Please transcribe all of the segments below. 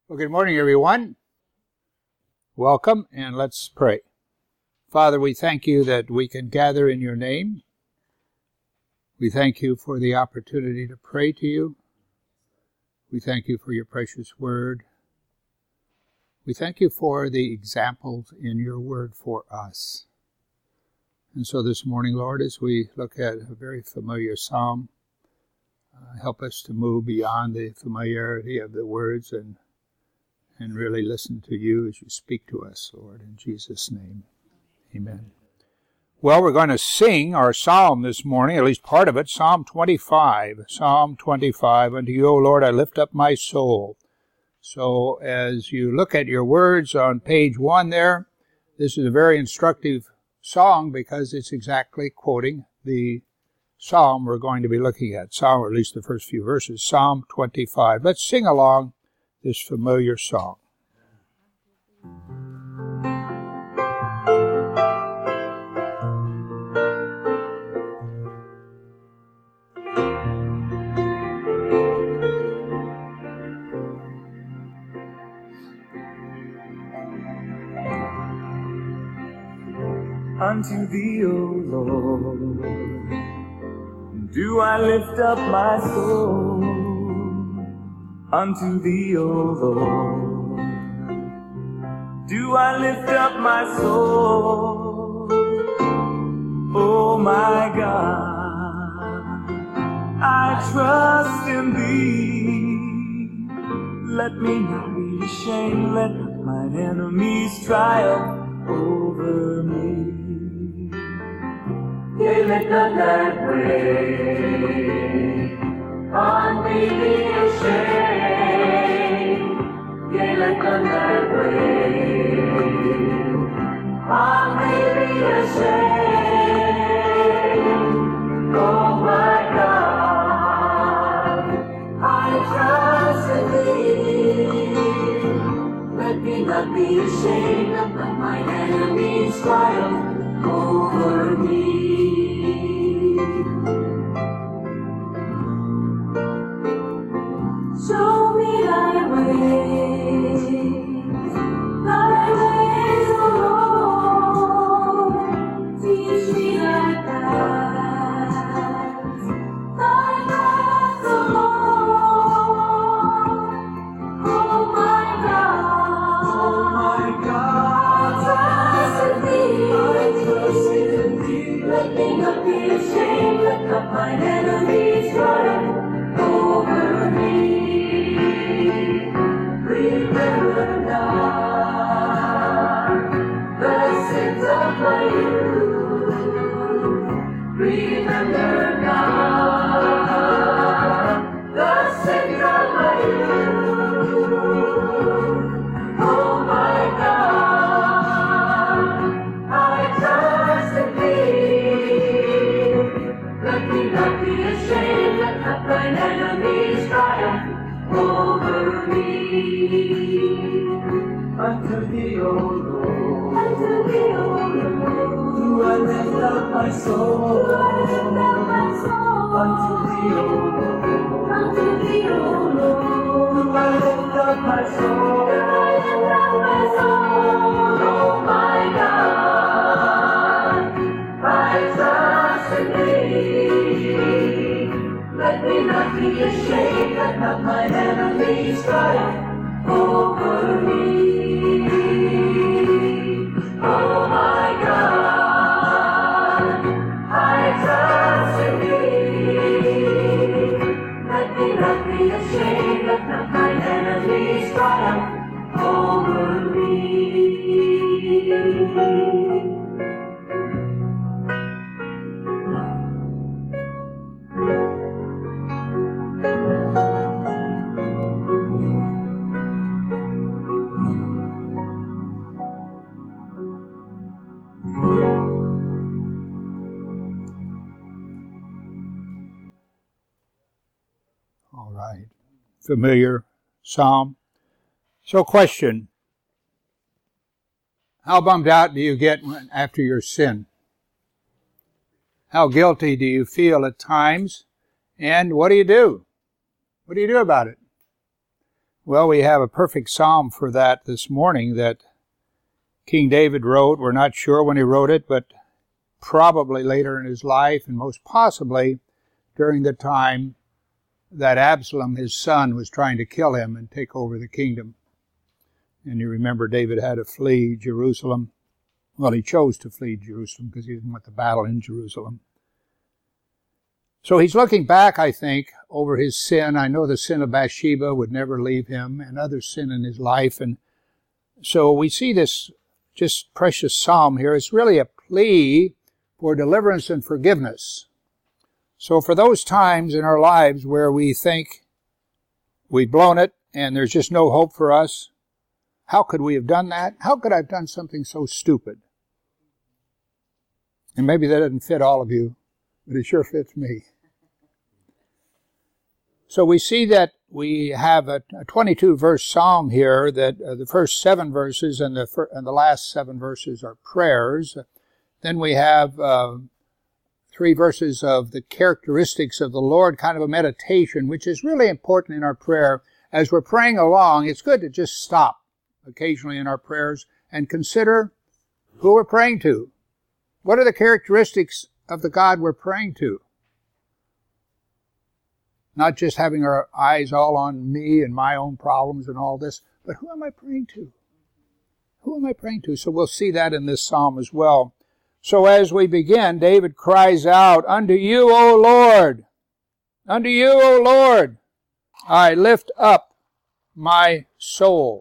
Well, good morning, everyone. Welcome, and let's pray. Father, we thank you that we can gather in your name. We thank you for the opportunity to pray to you. We thank you for your precious word. We thank you for the examples in your word for us. And so this morning, Lord, as we look at a very familiar psalm, help us to move beyond the familiarity of the words and really listen to you as you speak to us, Lord, in Jesus' name. Amen. Well, we're going to sing our psalm this morning, at least part of it, Psalm 25. Psalm 25, unto you, O Lord, I lift up my soul. So as you look at your words on page 1 there, this is a very instructive song because it's exactly quoting the psalm we're going to be looking at. Psalm, or at least the first few verses, Psalm 25. Let's sing along this familiar song. Unto thee, O Lord, do I lift up my soul. Unto thee, O Lord, do I lift up my soul. Oh my God, I trust in thee. Let me not be ashamed, let not mine enemies triumph over me. Yea, let not that way on me be ashamed. Yea, let not that way on me be ashamed. Oh my God, I trust in thee. Let me not be ashamed, let not mine enemies triumph over me. Show me thy ways, O Lord. Teach me thy paths, O Lord. Oh my God, trust in thee. Let me not be ashamed, let not mine enemies triumph over me. Remember not the sins of my youth. Remember not the sins of my youth. Oh my God, I trust in thee. Let me not be ashamed, let not thine enemies triumph over me. Unto thee, O Lord, unto thee, O Lord, do I lift up my soul. Do I lift up my soul. Unto thee, O Lord, unto thee, O Lord, do I lift up my soul. Do I lift up my soul. Oh my God, I trust in thee. Let me not be ashamed, let not mine enemies triumph over me. Oh my God, I trust in thee. Let me not be ashamed, let not mine enemies triumph over me. All right. Familiar psalm. So question, how bummed out do you get after your sin? How guilty do you feel at times? And what do you do? What do you do about it? Well, we have a perfect psalm for that this morning that King David wrote. We're not sure when he wrote it, but probably later in his life, and most possibly during the time that Absalom, his son, was trying to kill him and take over the kingdom. And you remember David had to flee Jerusalem. Well, he chose to flee Jerusalem because he didn't want the battle in Jerusalem. So he's looking back, I think, over his sin. I know the sin of Bathsheba would never leave him, and other sin in his life. And so we see this just precious psalm here. It's really a plea for deliverance and forgiveness. So for those times in our lives where we think we've blown it and there's just no hope for us, how could we have done that? How could I have done something so stupid? And maybe that doesn't fit all of you, but it sure fits me. So we see that we have a 22-verse psalm here, that the first 7 verses and the last 7 verses are prayers. Then we have 3 verses of the characteristics of the Lord, kind of a meditation, which is really important in our prayer. As we're praying along, it's good to just stop occasionally in our prayers and consider who we're praying to. What are the characteristics of the God we're praying to? Not just having our eyes all on me and my own problems and all this, but who am I praying to? Who am I praying to? So we'll see that in this psalm as well. So as we begin, David cries out, "Unto you, O Lord, unto you, O Lord, I lift up my soul."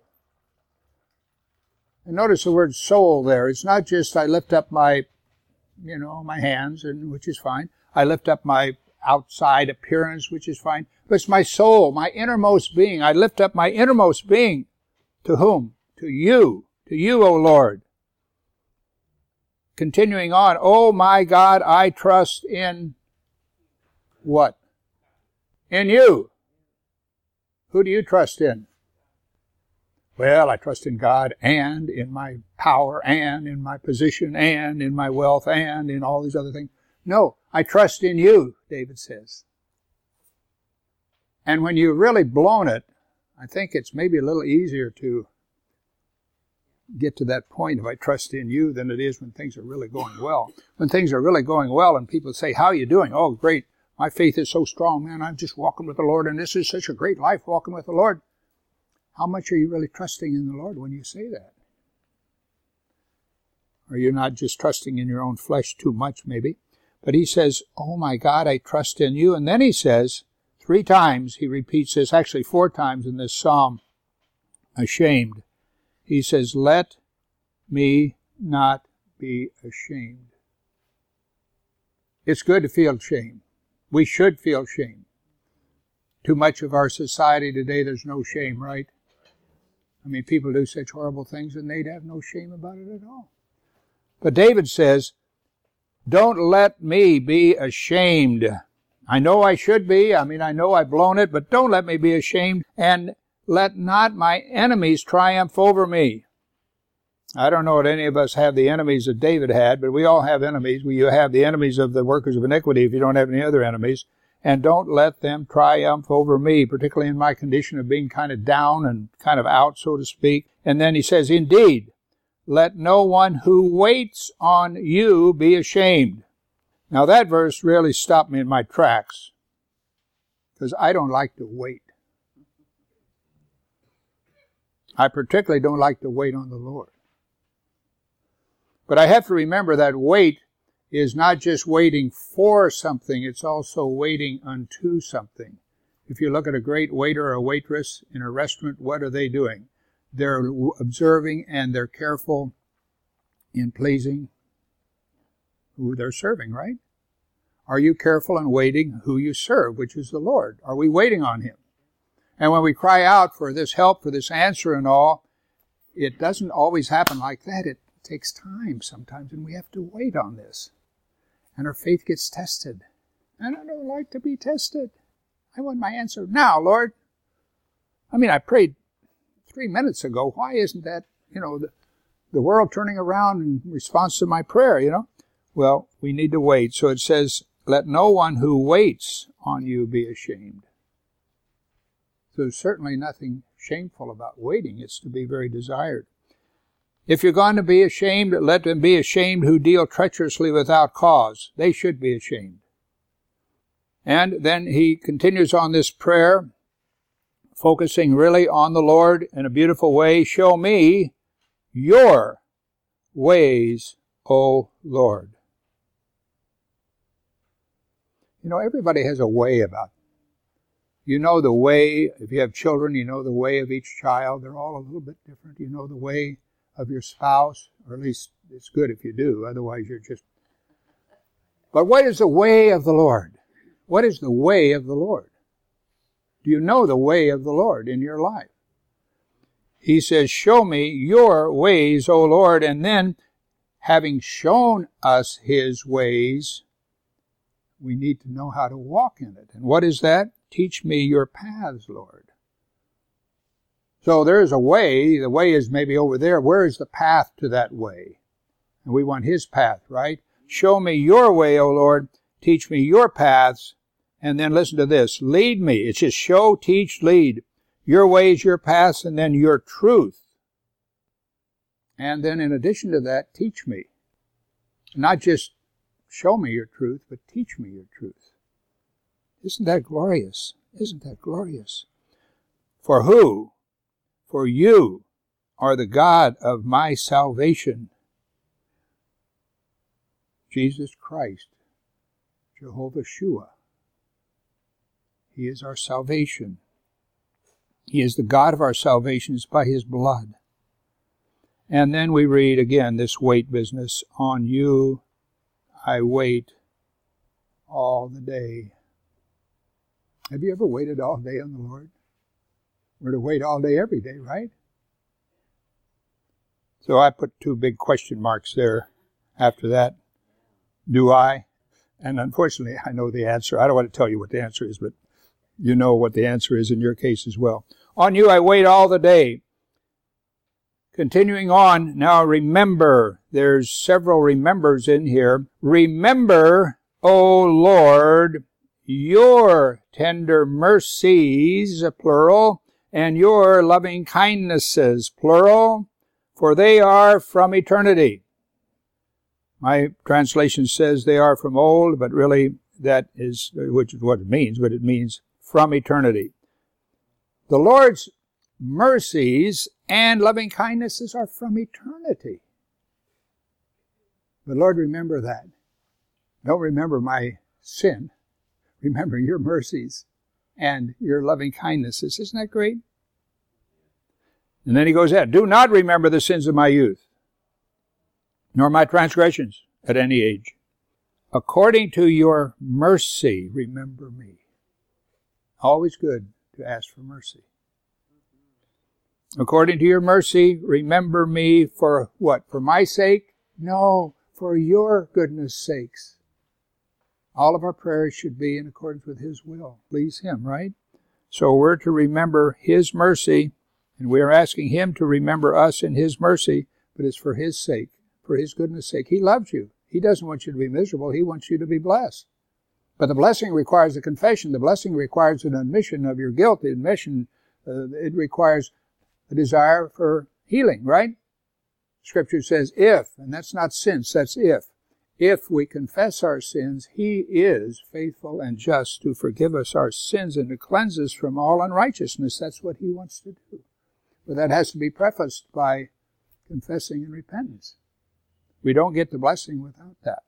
And notice the word soul there. It's not just I lift up my hands, and which is fine. I lift up my outside appearance, which is fine. But it's my soul, my innermost being. I lift up my innermost being. To whom? To you, O Lord. Continuing on, "Oh my God, I trust in" what? In you. Who do you trust in? Well, I trust in God and in my power and in my position and in my wealth and in all these other things. No, I trust in you, David says. And when you've really blown it, I think it's maybe a little easier to get to that point of I trust in you than it is when things are really going well. When things are really going well and people say, "How are you doing?" "Oh, great. My faith is so strong, man. I'm just walking with the Lord, and this is such a great life walking with the Lord." How much are you really trusting in the Lord when you say that? Are you not just trusting in your own flesh too much, maybe? But he says, "Oh my God, I trust in you." And then he says, 3 times, he repeats this, actually 4 times in this psalm, ashamed. He says, "Let me not be ashamed." It's good to feel shame. We should feel shame. Too much of our society today, there's no shame, right? I mean, people do such horrible things and they'd have no shame about it at all. But David says, "Don't let me be ashamed." I know I should be. I know I've blown it, but don't let me be ashamed, and let not my enemies triumph over me. I don't know if any of us have the enemies that David had, but we all have enemies. You have the enemies of the workers of iniquity if you don't have any other enemies. And don't let them triumph over me, particularly in my condition of being kind of down and kind of out, so to speak. And then he says, "Indeed, let no one who waits on you be ashamed." Now that verse really stopped me in my tracks, because I don't like to wait. I particularly don't like to wait on the Lord. But I have to remember that wait is not just waiting for something, it's also waiting unto something. If you look at a great waiter or a waitress in a restaurant, what are they doing? They're observing and they're careful in pleasing who they're serving, right? Are you careful in waiting who you serve, which is the Lord? Are we waiting on Him? And when we cry out for this help, for this answer and all, it doesn't always happen like that. It takes time sometimes, and we have to wait on this. And our faith gets tested. And I don't like to be tested. I want my answer now, Lord. I prayed 3 minutes ago. Why isn't that, the world turning around in response to my prayer, Well, we need to wait. So it says, "Let no one who waits on you be ashamed." So there's certainly nothing shameful about waiting. It's to be very desired. If you're going to be ashamed, let them be ashamed who deal treacherously without cause. They should be ashamed. And then he continues on this prayer, focusing really on the Lord in a beautiful way. Show me your ways, O Lord. You know, everybody has a way about them. You know the way, if you have children, you know the way of each child. They're all a little bit different. You know the way of your spouse, or at least it's good if you do, otherwise you're just... But what is the way of the Lord? What is the way of the Lord? Do you know the way of the Lord in your life? He says, show me your ways, O Lord, and then, having shown us his ways, we need to know how to walk in it. And what is that? Teach me your paths, Lord. So there is a way. The way is maybe over there. Where is the path to that way? And we want his path, right? Show me your way, O Lord. Teach me your paths. And then listen to this. Lead me. It's just show, teach, lead. Your ways, your paths, and then your truth. And then in addition to that, teach me. Not just show me your truth, but teach me your truth. Isn't that glorious? Isn't that glorious? For who? For you are the God of my salvation. Jesus Christ, Jehovah Shua. He is our salvation. He is the God of our salvation. It's by his blood. And then we read again this wait business. On you I wait all the day. Have you ever waited all day on the Lord? We're to wait all day, every day, right? So I put 2 big question marks there after that. Do I? And unfortunately, I know the answer. I don't want to tell you what the answer is, but you know what the answer is in your case as well. On you I wait all the day. Continuing on, now remember, there's several remembers in here. Remember, O Lord, your tender mercies, plural, and your loving kindnesses, plural, for they are from eternity. My translation says they are from old, but really that is, which is what it means, but it means from eternity. The Lord's mercies and loving kindnesses are from eternity. But Lord, remember that. Don't remember my sin. Remember your mercies and your loving kindnesses. Isn't that great? And then he goes ahead. Do not remember the sins of my youth, nor my transgressions at any age. According to your mercy, remember me. Always good to ask for mercy. According to your mercy, remember me for what? For my sake? No, for your goodness sakes. All of our prayers should be in accordance with his will. Please him, right? So we're to remember his mercy, and we are asking him to remember us in his mercy, but it's for his sake, for his goodness sake. He loves you. He doesn't want you to be miserable. He wants you to be blessed. But the blessing requires a confession. The blessing requires an admission of your guilt. The admission, it requires a desire for healing, right? Scripture says if, and that's not since, that's if. If we confess our sins, he is faithful and just to forgive us our sins and to cleanse us from all unrighteousness. That's what he wants to do. But that has to be prefaced by confessing and repentance. We don't get the blessing without that.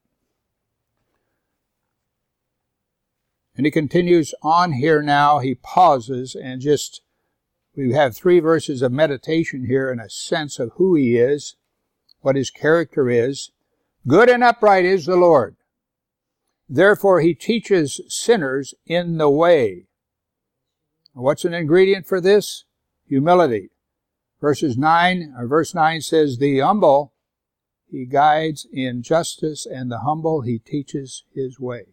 And he continues on here now. He pauses and just, we have 3 verses of meditation here and a sense of who he is, what his character is. Good and upright is the Lord. Therefore he teaches sinners in the way. What's an ingredient for this? Humility. Verse 9 says, the humble he guides in justice, and the humble he teaches his way.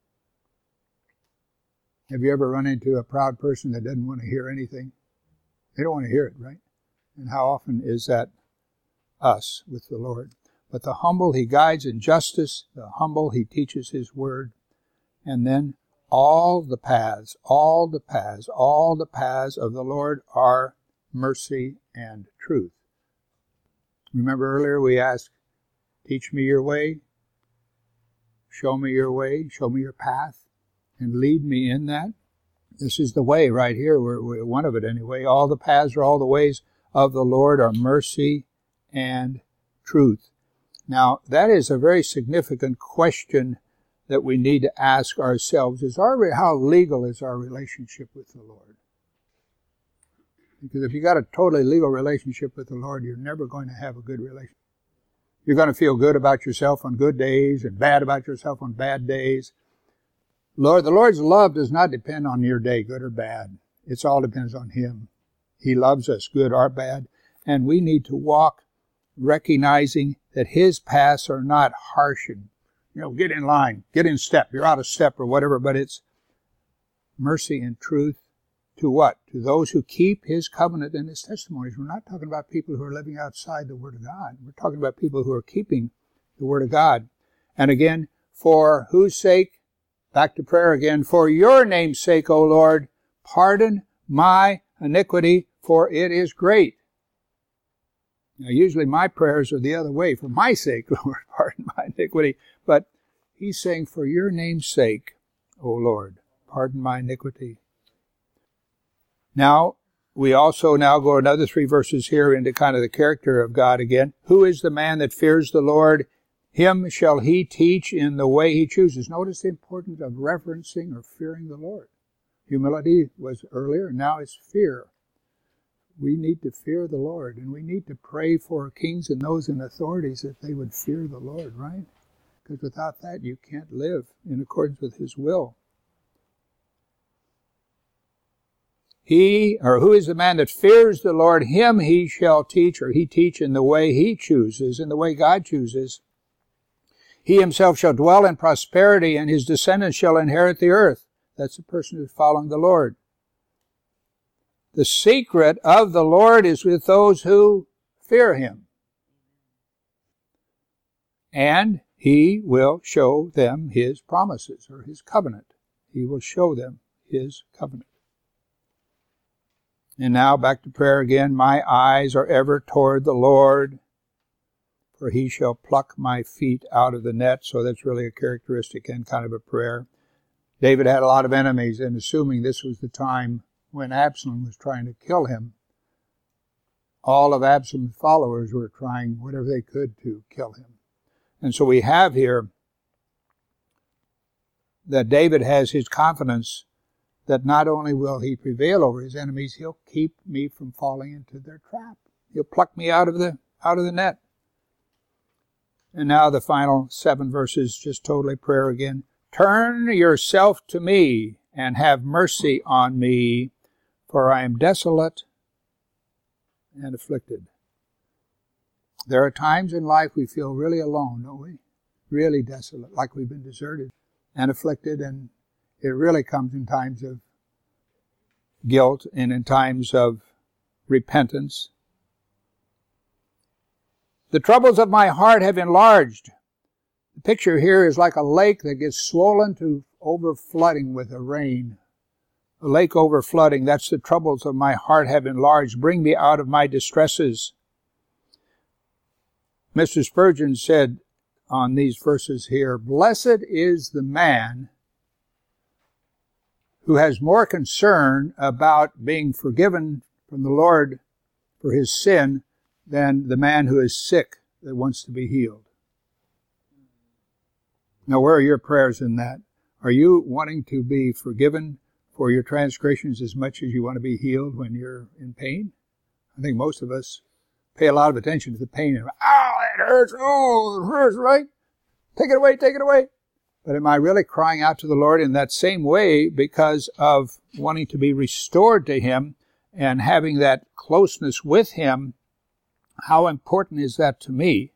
Have you ever run into a proud person that doesn't want to hear anything? They don't want to hear it, right? And how often is that us with the Lord? But the humble he guides in justice, the humble he teaches his word, and then all the paths of the Lord are mercy and truth. Remember earlier we asked, teach me your way, show me your way, show me your path, and lead me in that. This is the way right here, we're one of it anyway. All the paths or all the ways of the Lord are mercy and truth. Now, that is a very significant question that we need to ask ourselves. How legal is our relationship with the Lord? Because if you got a totally legal relationship with the Lord, you're never going to have a good relationship. You're going to feel good about yourself on good days and bad about yourself on bad days. The Lord's love does not depend on your day, good or bad. It all depends on Him. He loves us, good or bad. And we need to walk recognizing that His paths are not harsh and, get in line, get in step, you're out of step or whatever, but it's mercy and truth to what? To those who keep His covenant and His testimonies. We're not talking about people who are living outside the Word of God. We're talking about people who are keeping the Word of God. And again, for whose sake? Back to prayer again. For your name's sake, O Lord, pardon my iniquity, for it is great. Now, usually my prayers are the other way. For my sake, Lord, pardon my iniquity. But he's saying, for your name's sake, O Lord, pardon my iniquity. Now, we also now go another 3 verses here into kind of the character of God again. Who is the man that fears the Lord? Him shall he teach in the way he chooses. Notice the importance of reverencing or fearing the Lord. Humility was earlier, now it's fear. We need to fear the Lord, and we need to pray for kings and those in authorities that they would fear the Lord, right? Because without that, you can't live in accordance with His will. Who is the man that fears the Lord? Him he shall teach, or he teach in the way he chooses, in the way God chooses. He himself shall dwell in prosperity, and his descendants shall inherit the earth. That's the person who's following the Lord. The secret of the Lord is with those who fear Him. And He will show them His promises, or His covenant. He will show them His covenant. And now back to prayer again. My eyes are ever toward the Lord, for He shall pluck my feet out of the net. So that's really a characteristic and kind of a prayer. David had a lot of enemies, and assuming this was the time when Absalom was trying to kill him, all of Absalom's followers were trying whatever they could to kill him. And so we have here that David has his confidence that not only will he prevail over his enemies, he'll keep me from falling into their trap. He'll pluck me out of the net. And now the final 7 verses, just totally prayer again. Turn yourself to me and have mercy on me, for I am desolate and afflicted. There are times in life we feel really alone, don't we? Really desolate, like we've been deserted and afflicted, and it really comes in times of guilt and in times of repentance. The troubles of my heart have enlarged. The picture here is like a lake that gets swollen to overflooding with a rain. A lake overflooding, that's the troubles of my heart have enlarged. Bring me out of my distresses. Mr. Spurgeon said on these verses here, blessed is the man who has more concern about being forgiven from the Lord for his sin than the man who is sick that wants to be healed. Now, where are your prayers in that? Are you wanting to be forgiven for your transgressions as much as you want to be healed when you're in pain? I think most of us pay a lot of attention to the pain. Ow, it hurts. Oh, it hurts, right? Take it away, take it away. But am I really crying out to the Lord in that same way because of wanting to be restored to Him and having that closeness with Him? How important is that to me?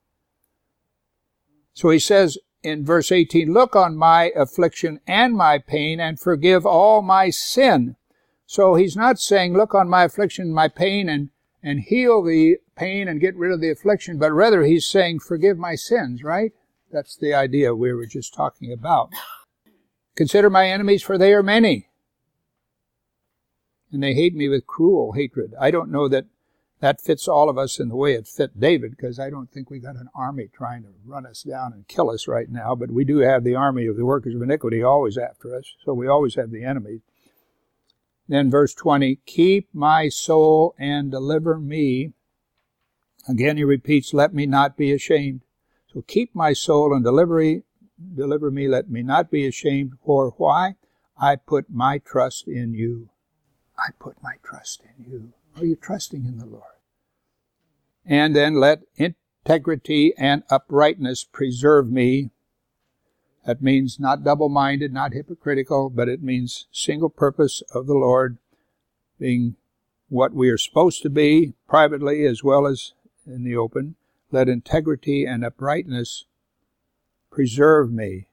So he says in verse 18, look on my affliction and my pain and forgive all my sin. So he's not saying look on my affliction, my pain, and heal the pain and get rid of the affliction, but rather he's saying forgive my sins, right? That's the idea we were just talking about. Consider my enemies, for they are many, and they hate me with cruel hatred. I don't know that that fits all of us in the way it fit David, because I don't think we got an army trying to run us down and kill us right now, but we do have the army of the workers of iniquity always after us, so we always have the enemy. Then verse 20, keep my soul and deliver me. Again he repeats, let me not be ashamed. So keep my soul and deliver me, let me not be ashamed. For why? I put my trust in you. I put my trust in you. Are you trusting in the Lord? And then let integrity and uprightness preserve me. That means not double-minded, not hypocritical, but it means single purpose of the Lord, being what we are supposed to be privately as well as in the open. Let integrity and uprightness preserve me,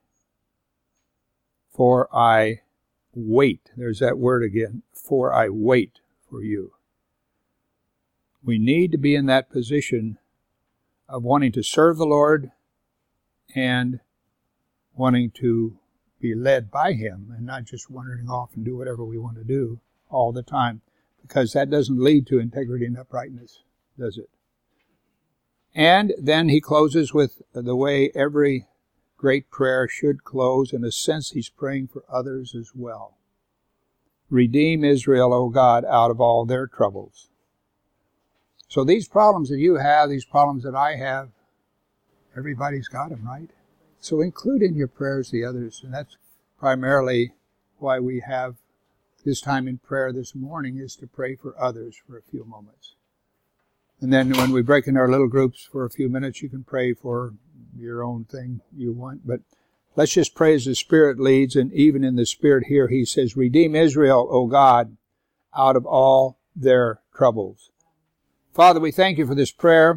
for I wait. There's that word again, for I wait for you. We need to be in that position of wanting to serve the Lord and wanting to be led by Him and not just wandering off and do whatever we want to do all the time, because that doesn't lead to integrity and uprightness, does it? And then he closes with the way every great prayer should close. In a sense, he's praying for others as well. Redeem Israel, O God, out of all their troubles. So these problems that you have, these problems that I have, everybody's got them, right? So include in your prayers the others, and that's primarily why we have this time in prayer this morning, is to pray for others for a few moments. And then when we break in our little groups for a few minutes, you can pray for your own thing you want. But let's just pray as the Spirit leads, and even in the Spirit here, he says, redeem Israel, O God, out of all their troubles. Father, we thank you for this prayer.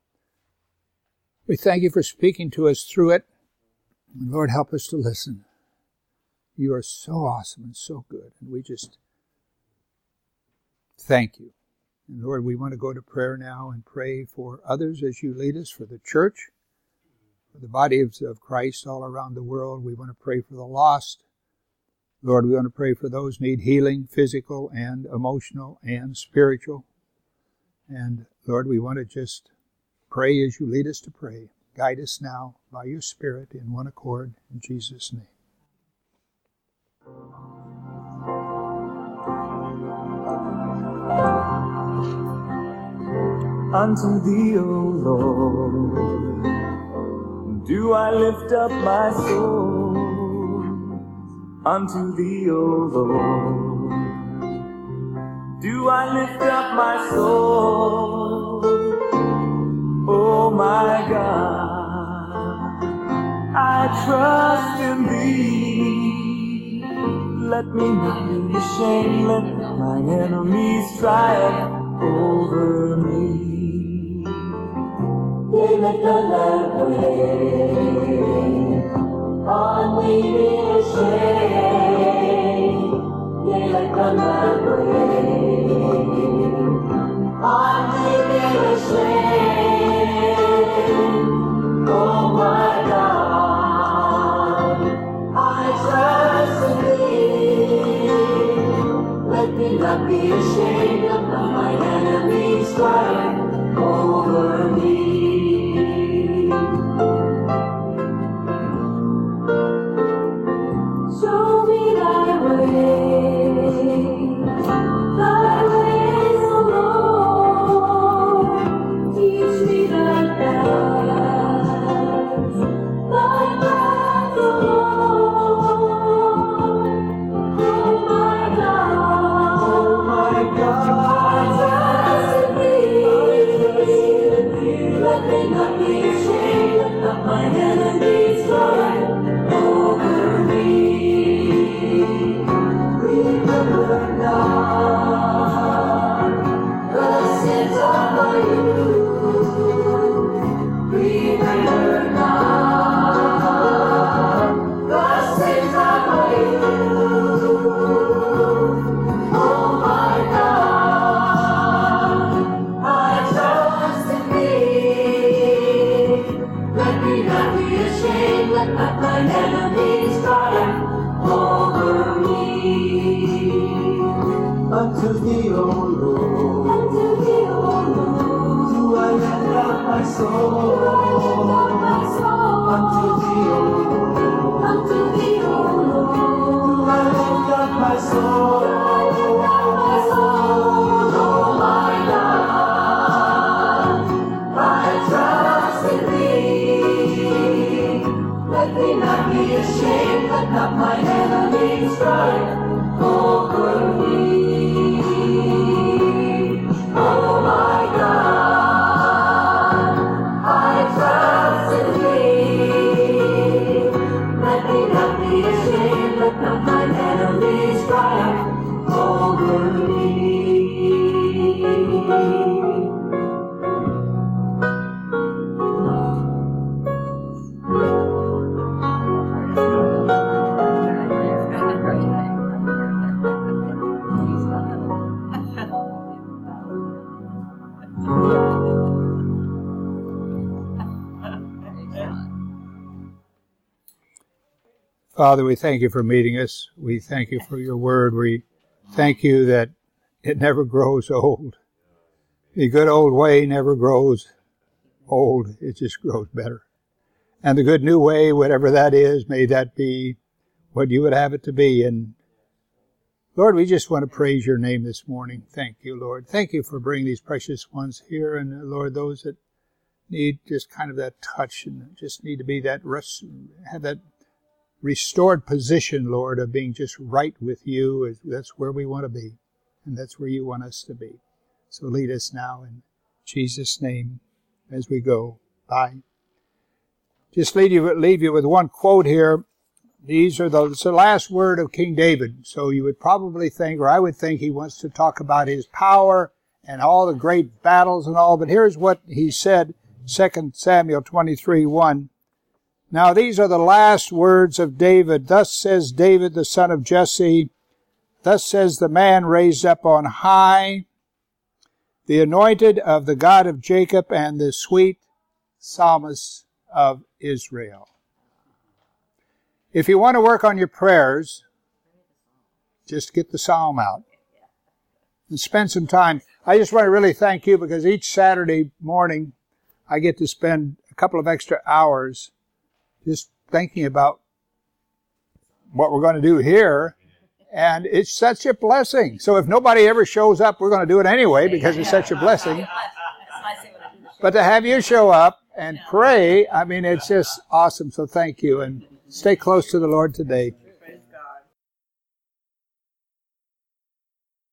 We thank you for speaking to us through it. And Lord, help us to listen. You are so awesome and so good, and we just thank you. And Lord, we want to go to prayer now and pray for others as you lead us, for the church, for the body of Christ all around the world. We want to pray for the lost. Lord, we want to pray for those who need healing, physical and emotional and spiritual. And Lord, we want to just pray as you lead us to pray. Guide us now by your Spirit in one accord, in Jesus' name. Unto thee, O Lord, do I lift up my soul. Unto thee, O Lord, do I lift up my soul. Oh my God, I trust in thee. Let me not be ashamed, let my enemies triumph over me. They let the land wave on me be ashamed. They let the land wave on me be ashamed. Oh my God, I trust in thee. Let me not be ashamed of my enemies triumph over me. Show me thy way, thy ways, O Lord. Teach me thy paths, O Lord. Oh my God, I trust in thee. Let me not Unto thee, O Lord. Unto thee, O Lord. Do I lift up my soul. Unto thee, O Lord. Unto thee, O Lord. Do I lift up my soul. Oh my God, I trust in thee. Let me not be ashamed. Let not my enemies triumph over me. Oh my God, I trust in thee. Let me not be ashamed. Let not my enemies triumph over me. Father, we thank you for meeting us. We thank you for your word. We thank you that it never grows old. The good old way never grows old. It just grows better. And the good new way, whatever that is, may that be what you would have it to be. And Lord, we just want to praise your name this morning. Thank you, Lord. Thank you for bringing these precious ones here. And Lord, those that need just kind of that touch and just need to be that have that restored position, Lord, of being just right with you. That's where we want to be. And that's where you want us to be. So lead us now in Jesus' name as we go. Bye. Just leave you with one quote here. It's the last word of King David. So you would probably think, or I would think, he wants to talk about his power and all the great battles and all. But here's what he said, 2 Samuel 23:1. Now these are the last words of David. Thus says David, the son of Jesse. Thus says the man raised up on high, the anointed of the God of Jacob and the sweet psalmist of Israel. If you want to work on your prayers, just get the psalm out and spend some time. I just want to really thank you because each Saturday morning I get to spend a couple of extra hours just thinking about what we're going to do here. And it's such a blessing. So if nobody ever shows up, we're going to do it anyway because it's such a blessing. But to have you show up and pray, I mean, it's just awesome. So thank you. And stay close to the Lord today.